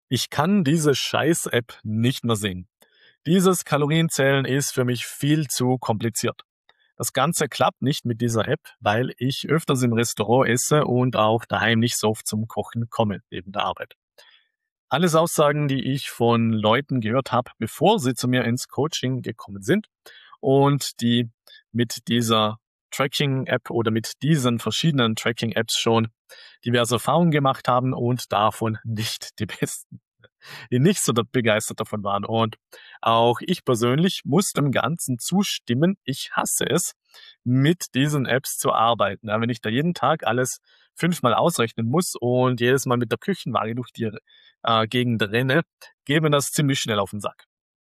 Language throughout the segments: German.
Ich kann diese Scheiß-App nicht mehr sehen. Dieses Kalorienzählen ist für mich viel zu kompliziert. Das Ganze klappt nicht mit dieser App, weil ich öfters im Restaurant esse und auch daheim nicht so oft zum Kochen komme neben der Arbeit. Alles Aussagen, die ich von Leuten gehört habe, bevor sie zu mir ins Coaching gekommen sind und die mit dieser Tracking-App oder mit diesen verschiedenen Tracking-Apps schon diverse Erfahrungen gemacht haben und davon nicht die besten, die nicht so begeistert davon waren. Und auch ich persönlich muss dem Ganzen zustimmen. Ich hasse es, mit diesen Apps zu arbeiten. Ja, wenn ich da jeden Tag alles 5-mal ausrechnen muss und jedes Mal mit der Küchenwaage durch die Gegend renne, geht mir das ziemlich schnell auf den Sack.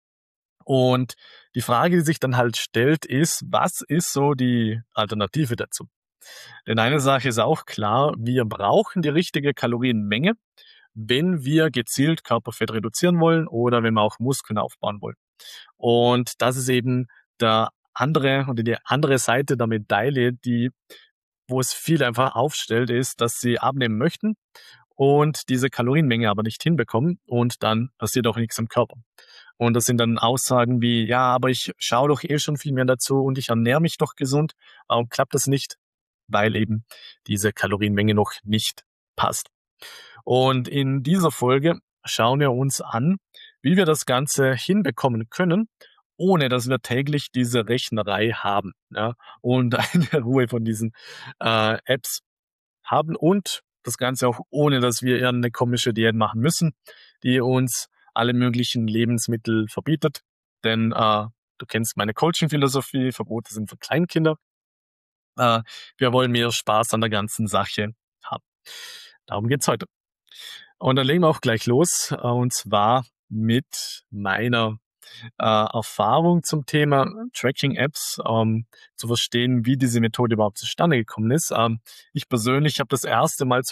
Und die Frage, die sich dann halt stellt, ist, was ist so die Alternative dazu? Denn eine Sache ist auch klar, wir brauchen die richtige Kalorienmenge, wenn wir gezielt Körperfett reduzieren wollen oder wenn wir auch Muskeln aufbauen wollen. Und das ist eben der andere oder die andere Seite der Medaille, die, wo es viele einfach aufstellt, ist, dass sie abnehmen möchten und diese Kalorienmenge aber nicht hinbekommen und dann passiert auch nichts im Körper. Und das sind dann Aussagen wie, ja, aber ich schaue doch eh schon viel mehr dazu und ich ernähre mich doch gesund. Warum klappt das nicht? Weil eben diese Kalorienmenge noch nicht passt. Und in dieser Folge schauen wir uns an, wie wir das Ganze hinbekommen können, ohne dass wir täglich diese Rechnerei haben, ja, und eine Ruhe von diesen Apps haben und das Ganze auch ohne, dass wir irgendeine komische Diät machen müssen, die uns alle möglichen Lebensmittel verbietet. Denn du kennst meine Coaching-Philosophie, Verbote sind für Kleinkinder. Äh, wir wollen mehr Spaß an der ganzen Sache haben. Darum geht's heute. Und dann legen wir auch gleich los, und zwar mit meiner Erfahrung zum Thema Tracking-Apps, zu verstehen, wie diese Methode überhaupt zustande gekommen ist. Ich persönlich habe das erste Mal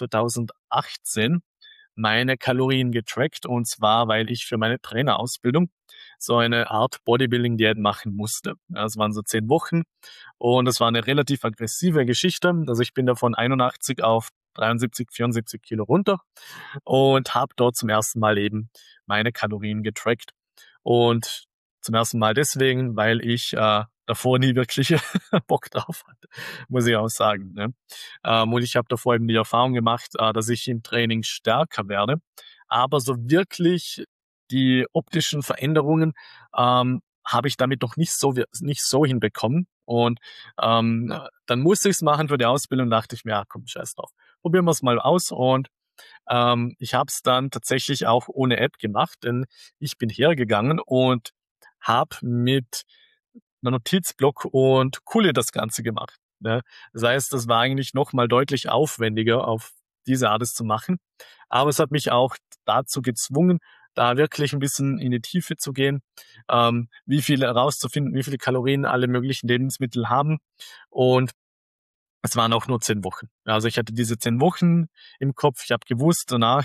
2018 meine Kalorien getrackt, und zwar, weil ich für meine Trainerausbildung so eine Art Bodybuilding-Diät machen musste. Ja, das waren so 10 Wochen und das war eine relativ aggressive Geschichte. Also ich bin da von 81 auf 73, 74 Kilo runter und habe dort zum ersten Mal eben meine Kalorien getrackt. Und zum ersten Mal deswegen, weil ich davor nie wirklich Bock drauf hatte, muss ich auch sagen. Ne? Und ich habe davor eben die Erfahrung gemacht, dass ich im Training stärker werde. Aber so wirklich die optischen Veränderungen habe ich damit noch nicht so hinbekommen. Und dann musste ich es machen für die Ausbildung, dachte ich mir, ja, komm, scheiß drauf. Probieren wir es mal aus. Und ich habe es dann tatsächlich auch ohne App gemacht, denn ich bin hergegangen und habe mit einer Notizblock und Kulle das Ganze gemacht. Ne? Das heißt, das war eigentlich noch mal deutlich aufwendiger, auf diese Art es zu machen. Aber es hat mich auch dazu gezwungen, da wirklich ein bisschen in die Tiefe zu gehen, wie viele herauszufinden, wie viele Kalorien alle möglichen Lebensmittel haben. Und es waren auch nur 10 Wochen. Also ich hatte diese 10 Wochen im Kopf. Ich habe gewusst, danach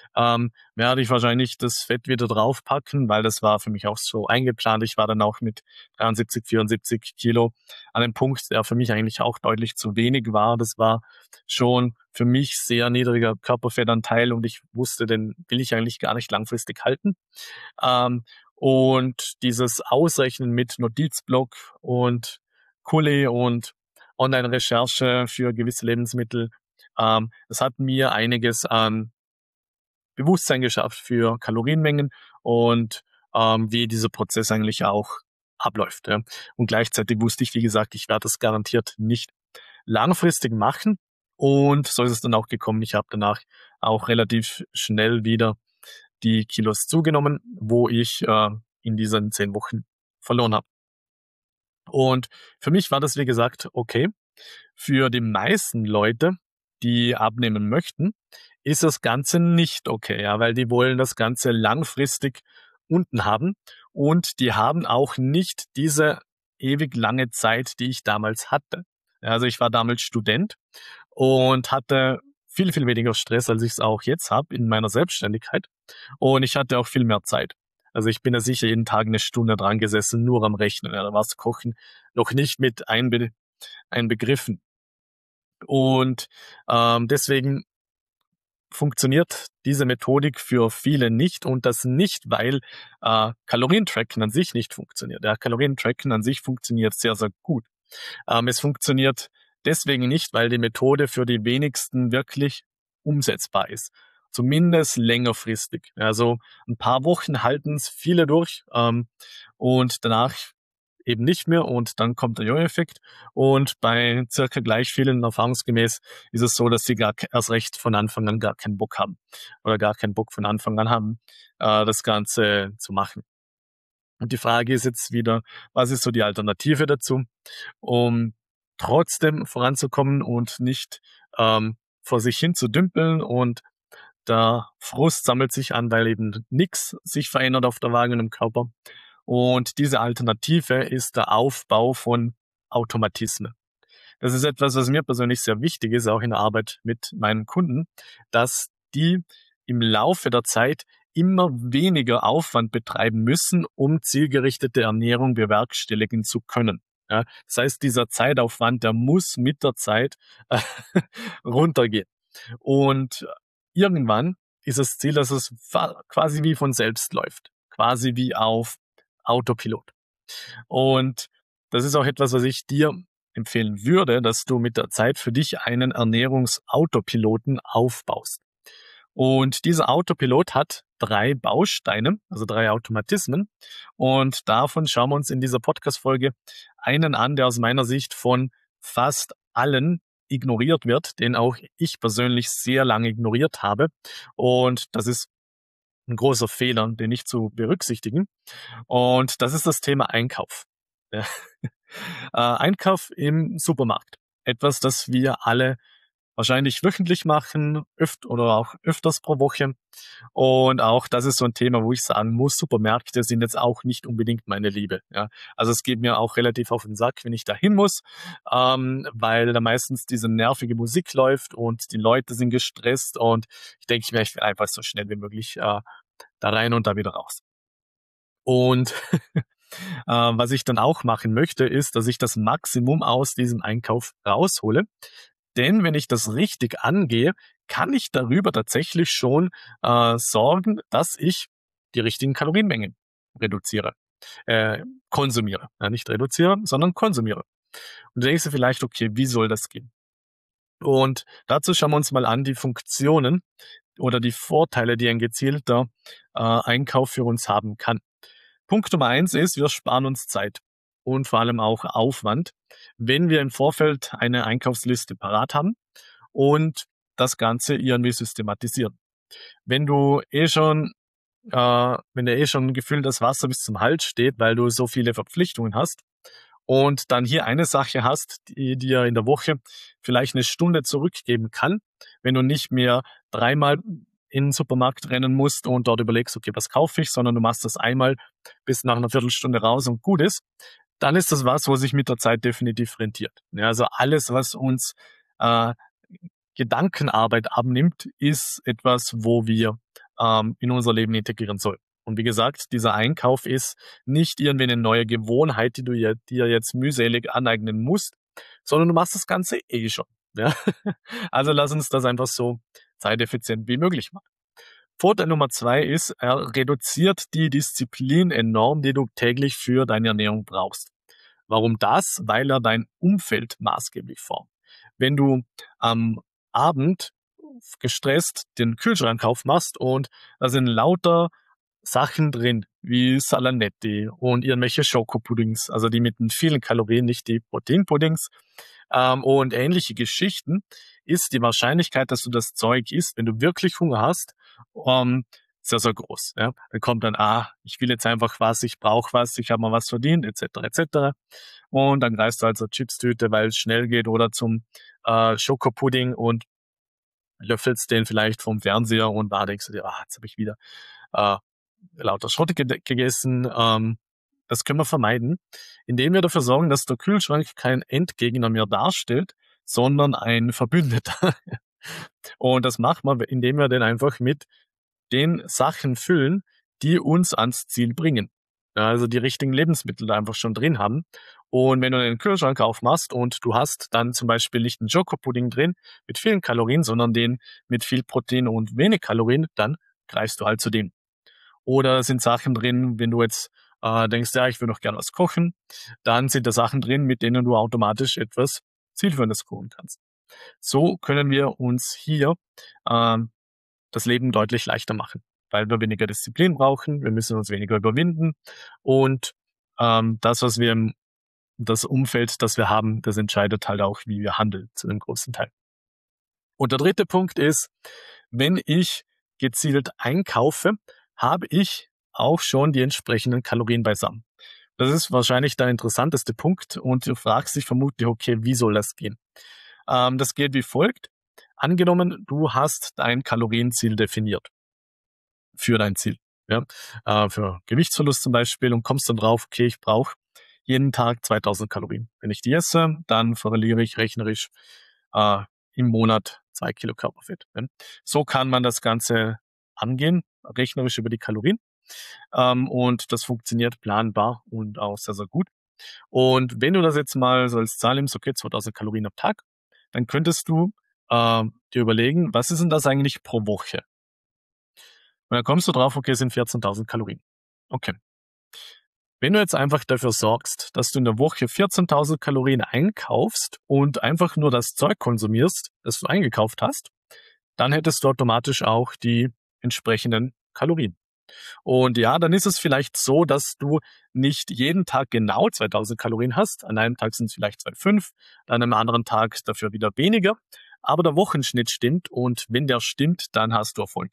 werde ich wahrscheinlich das Fett wieder draufpacken, weil das war für mich auch so eingeplant. Ich war dann auch mit 73, 74 Kilo an einem Punkt, der für mich eigentlich auch deutlich zu wenig war. Das war schon für mich sehr niedriger Körperfettanteil und ich wusste, den will ich eigentlich gar nicht langfristig halten. Ähm, und dieses Ausrechnen mit Notizblock und Kuli und Online-Recherche für gewisse Lebensmittel, das hat mir einiges an Bewusstsein geschafft für Kalorienmengen und wie dieser Prozess eigentlich auch abläuft. Ja. Und gleichzeitig wusste ich, wie gesagt, ich werde das garantiert nicht langfristig machen. Und so ist es dann auch gekommen. Ich habe danach auch relativ schnell wieder die Kilos zugenommen, wo ich in diesen 10 Wochen verloren habe. Und für mich war das, wie gesagt, okay. Für die meisten Leute, die abnehmen möchten, ist das Ganze nicht okay, ja, weil die wollen das Ganze langfristig unten haben und die haben auch nicht diese ewig lange Zeit, die ich damals hatte. Ja, also ich war damals Student und hatte viel, viel weniger Stress, als ich es auch jetzt habe in meiner Selbstständigkeit. Und ich hatte auch viel mehr Zeit. Also ich bin da sicher jeden Tag eine Stunde dran gesessen, nur am Rechnen. Ja, da war das Kochen noch nicht mit einbegriffen. Und deswegen funktioniert diese Methodik für viele nicht und das nicht, weil Kalorientracken an sich nicht funktioniert. Ja, Kalorientracken an sich funktioniert sehr, sehr gut. Es funktioniert deswegen nicht, weil die Methode für die wenigsten wirklich umsetzbar ist. Zumindest längerfristig. Also ein paar Wochen halten es viele durch und danach eben nicht mehr und dann kommt der Jojo-Effekt und bei circa gleich vielen erfahrungsgemäß ist es so, dass sie gar erst recht von Anfang an gar keinen Bock haben oder gar keinen Bock von Anfang an haben, das Ganze zu machen. Und die Frage ist jetzt wieder, was ist so die Alternative dazu, um trotzdem voranzukommen und nicht vor sich hin zu dümpeln und der Frust sammelt sich an, weil eben nichts sich verändert auf der Waage und im Körper. Und diese Alternative ist der Aufbau von Automatismen. Das ist etwas, was mir persönlich sehr wichtig ist, auch in der Arbeit mit meinen Kunden, dass die im Laufe der Zeit immer weniger Aufwand betreiben müssen, um zielgerichtete Ernährung bewerkstelligen zu können. Ja, das heißt, dieser Zeitaufwand, der muss mit der Zeit runtergehen. Und irgendwann ist das Ziel, dass es quasi wie von selbst läuft, quasi wie auf Autopilot. Und das ist auch etwas, was ich dir empfehlen würde, dass du mit der Zeit für dich einen Ernährungsautopiloten aufbaust. Und dieser Autopilot hat 3 Bausteine, also 3 Automatismen. Und davon schauen wir uns in dieser Podcast-Folge einen an, der aus meiner Sicht von fast allen ignoriert wird, den auch ich persönlich sehr lange ignoriert habe. Und das ist ein großer Fehler, den nicht zu berücksichtigen. Und das ist das Thema Einkauf. Ja. Einkauf im Supermarkt. Etwas, das wir alle wahrscheinlich wöchentlich machen, oder auch öfters pro Woche. Und auch das ist so ein Thema, wo ich sagen muss, Supermärkte sind jetzt auch nicht unbedingt meine Liebe. Ja. Also es geht mir auch relativ auf den Sack, wenn ich da hin muss, weil da meistens diese nervige Musik läuft und die Leute sind gestresst und ich denke mir, ich will einfach so schnell wie möglich da rein und da wieder raus. Und was ich dann auch machen möchte, ist, dass ich das Maximum aus diesem Einkauf raushole. Denn wenn ich das richtig angehe, kann ich darüber tatsächlich schon sorgen, dass ich die richtigen Kalorienmengen reduziere, konsumiere. Ja, nicht reduziere, sondern konsumiere. Und du denkst dir vielleicht, okay, wie soll das gehen? Und dazu schauen wir uns mal an die Funktionen oder die Vorteile, die ein gezielter Einkauf für uns haben kann. Punkt Nummer 1 ist, wir sparen uns Zeit und vor allem auch Aufwand, wenn wir im Vorfeld eine Einkaufsliste parat haben und das Ganze irgendwie systematisieren. Wenn du wenn dir schon gefühlt das Wasser bis zum Hals steht, weil du so viele Verpflichtungen hast und dann hier eine Sache hast, die dir in der Woche vielleicht eine Stunde zurückgeben kann, wenn du nicht mehr 3-mal in den Supermarkt rennen musst und dort überlegst, okay, was kaufe ich, sondern du machst das einmal, bist nach einer Viertelstunde raus und gut ist, dann ist das was, wo sich mit der Zeit definitiv rentiert. Ja, also alles, was uns äh, Gedankenarbeit abnimmt, ist etwas, wo wir in unser Leben integrieren sollen. Und wie gesagt, dieser Einkauf ist nicht irgendwie eine neue Gewohnheit, die du dir jetzt mühselig aneignen musst, sondern du machst das Ganze eh schon. Ja? Also lass uns das einfach so zeiteffizient wie möglich machen. Vorteil Nummer 2 ist, er reduziert die Disziplin enorm, die du täglich für deine Ernährung brauchst. Warum das? Weil er dein Umfeld maßgeblich formt. Wenn du am Abend gestresst den Kühlschrank aufmachst und da sind lauter Sachen drin, wie Salanetti und irgendwelche Schokopuddings, also die mit vielen Kalorien, nicht die Proteinpuddings, und ähnliche Geschichten, ist die Wahrscheinlichkeit, dass du das Zeug isst, wenn du wirklich Hunger hast, sehr, sehr groß. Ja. Dann kommt dann, ich will jetzt einfach was, ich brauche was, ich habe mal was verdient, etc., etc. Und dann greifst du halt zur Chipstüte, weil es schnell geht, oder zum Schokopudding und löffelst den vielleicht vom Fernseher und da denkst du dir, jetzt habe ich wieder äh, lauter Schrott gegessen. Das können wir vermeiden, indem wir dafür sorgen, dass der Kühlschrank kein Endgegner mehr darstellt, sondern ein Verbündeter. Und das macht man, indem wir den einfach mit den Sachen füllen, die uns ans Ziel bringen. Ja, also die richtigen Lebensmittel da einfach schon drin haben. Und wenn du den Kühlschrank aufmachst und du hast dann zum Beispiel nicht einen Schokopudding drin mit vielen Kalorien, sondern den mit viel Protein und wenig Kalorien, dann greifst du halt zu dem. Oder sind Sachen drin, wenn du jetzt denkst, ja, ich will noch gerne was kochen, dann sind da Sachen drin, mit denen du automatisch etwas Zielführendes kochen kannst. So können wir uns hier ähm, das Leben deutlich leichter machen, weil wir weniger Disziplin brauchen, wir müssen uns weniger überwinden und das Umfeld, das wir haben, das entscheidet halt auch, wie wir handeln, zu einem großen Teil. Und der dritte Punkt ist, wenn ich gezielt einkaufe, habe ich auch schon die entsprechenden Kalorien beisammen. Das ist wahrscheinlich der interessanteste Punkt und du fragst dich vermutlich, okay, wie soll das gehen? Das geht wie folgt. Angenommen, du hast dein Kalorienziel definiert für dein Ziel, ja, für Gewichtsverlust zum Beispiel und kommst dann drauf, okay, ich brauche jeden Tag 2000 Kalorien. Wenn ich die esse, dann verliere ich rechnerisch äh, im Monat 2 Kilo Körperfett. Ja. So kann man das Ganze angehen, rechnerisch über die Kalorien. Und das funktioniert planbar und auch sehr, sehr gut. Und wenn du das jetzt mal so als Zahl nimmst, okay, 2000 Kalorien am Tag, dann könntest du dir überlegen, was ist denn das eigentlich pro Woche? Und dann kommst du drauf, okay, es sind 14.000 Kalorien. Okay. Wenn du jetzt einfach dafür sorgst, dass du in der Woche 14.000 Kalorien einkaufst und einfach nur das Zeug konsumierst, das du eingekauft hast, dann hättest du automatisch auch die entsprechenden Kalorien. Und ja, dann ist es vielleicht so, dass du nicht jeden Tag genau 2000 Kalorien hast. An einem Tag sind es vielleicht 2,5, an einem anderen Tag dafür wieder weniger. Aber der Wochenschnitt stimmt und wenn der stimmt, dann hast du Erfolg.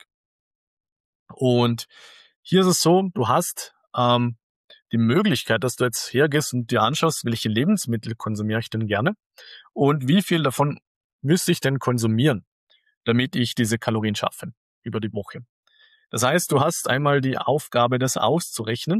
Und hier ist es so, du hast die Möglichkeit, dass du jetzt hergehst und dir anschaust, welche Lebensmittel konsumiere ich denn gerne und wie viel davon müsste ich denn konsumieren, damit ich diese Kalorien schaffe über die Woche. Das heißt, du hast einmal die Aufgabe, das auszurechnen,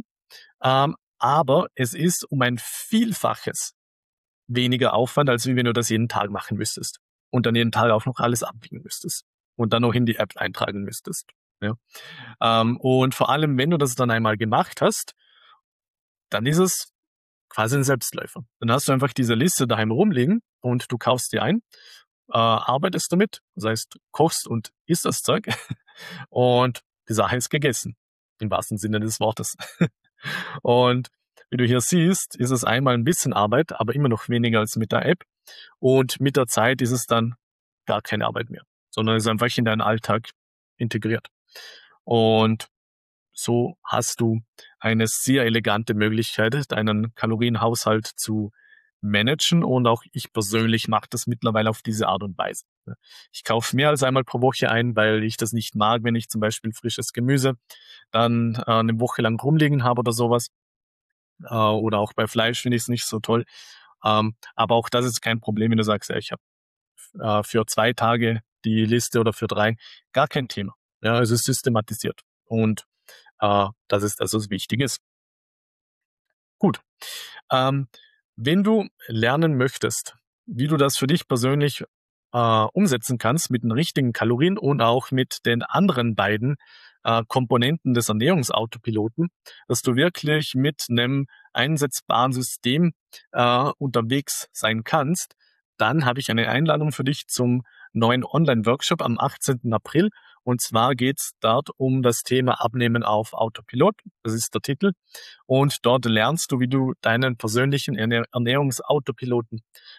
aber es ist um ein Vielfaches weniger Aufwand, als wie wenn du das jeden Tag machen müsstest und dann jeden Tag auch noch alles abwiegen müsstest und dann noch in die App eintragen müsstest. Ja. Und vor allem, wenn du das dann einmal gemacht hast, dann ist es quasi ein Selbstläufer. Dann hast du einfach diese Liste daheim rumliegen und du kaufst die ein, arbeitest damit, das heißt, kochst und isst das Zeug und die Sache ist gegessen, im wahrsten Sinne des Wortes. Und wie du hier siehst, ist es einmal ein bisschen Arbeit, aber immer noch weniger als mit der App. Und mit der Zeit ist es dann gar keine Arbeit mehr, sondern ist einfach in deinen Alltag integriert. Und so hast du eine sehr elegante Möglichkeit, deinen Kalorienhaushalt zu managen. Und auch ich persönlich mache das mittlerweile auf diese Art und Weise. Ich kaufe mehr als einmal pro Woche ein, weil ich das nicht mag, wenn ich zum Beispiel frisches Gemüse dann eine Woche lang rumliegen habe oder sowas. Oder auch bei Fleisch finde ich es nicht so toll. Aber auch das ist kein Problem, wenn du sagst, ja, ich habe für 2 Tage die Liste oder für 3, gar kein Thema. Ja, es ist systematisiert. Und das ist das, was wichtig ist. Gut. Ähm, wenn du lernen möchtest, wie du das für dich persönlich umsetzen kannst mit den richtigen Kalorien und auch mit den anderen beiden Komponenten des Ernährungsautopiloten, dass du wirklich mit einem einsetzbaren System unterwegs sein kannst, dann habe ich eine Einladung für dich zum neuen Online-Workshop am 18. April. Und zwar geht es dort um das Thema Abnehmen auf Autopilot. Das ist der Titel. Und dort lernst du, wie du deinen persönlichen Ernährungsautopiloten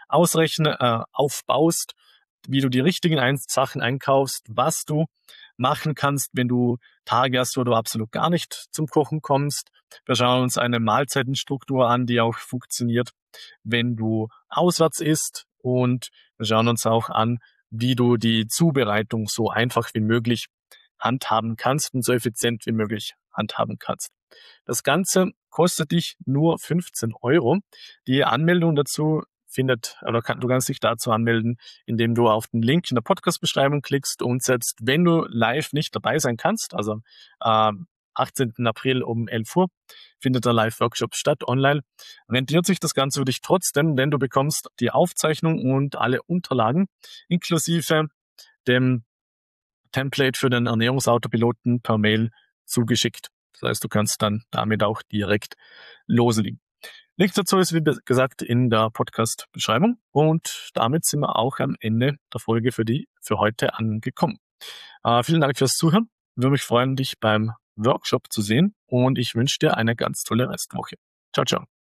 aufbaust, wie du die richtigen Sachen einkaufst, was du machen kannst, wenn du Tage hast, wo du absolut gar nicht zum Kochen kommst. Wir schauen uns eine Mahlzeitenstruktur an, die auch funktioniert, wenn du auswärts isst. Und wir schauen uns auch an, wie du die Zubereitung so einfach wie möglich handhaben kannst und so effizient wie möglich handhaben kannst. Das Ganze kostet dich nur 15 Euro. Die Anmeldung dazu du kannst dich dazu anmelden, indem du auf den Link in der Podcast-Beschreibung klickst und selbst wenn du live nicht dabei sein kannst, also 18. April um 11 Uhr findet der Live-Workshop statt, online, rentiert sich das Ganze für dich trotzdem, denn du bekommst die Aufzeichnung und alle Unterlagen inklusive dem Template für den Ernährungsautopiloten per Mail zugeschickt. Das heißt, du kannst dann damit auch direkt loslegen. Link dazu ist, wie gesagt, in der Podcast-Beschreibung. Und damit sind wir auch am Ende der Folge für heute angekommen. Vielen Dank fürs Zuhören. Würde mich freuen, dich beim Workshop zu sehen. Und ich wünsche dir eine ganz tolle Restwoche. Ciao, ciao.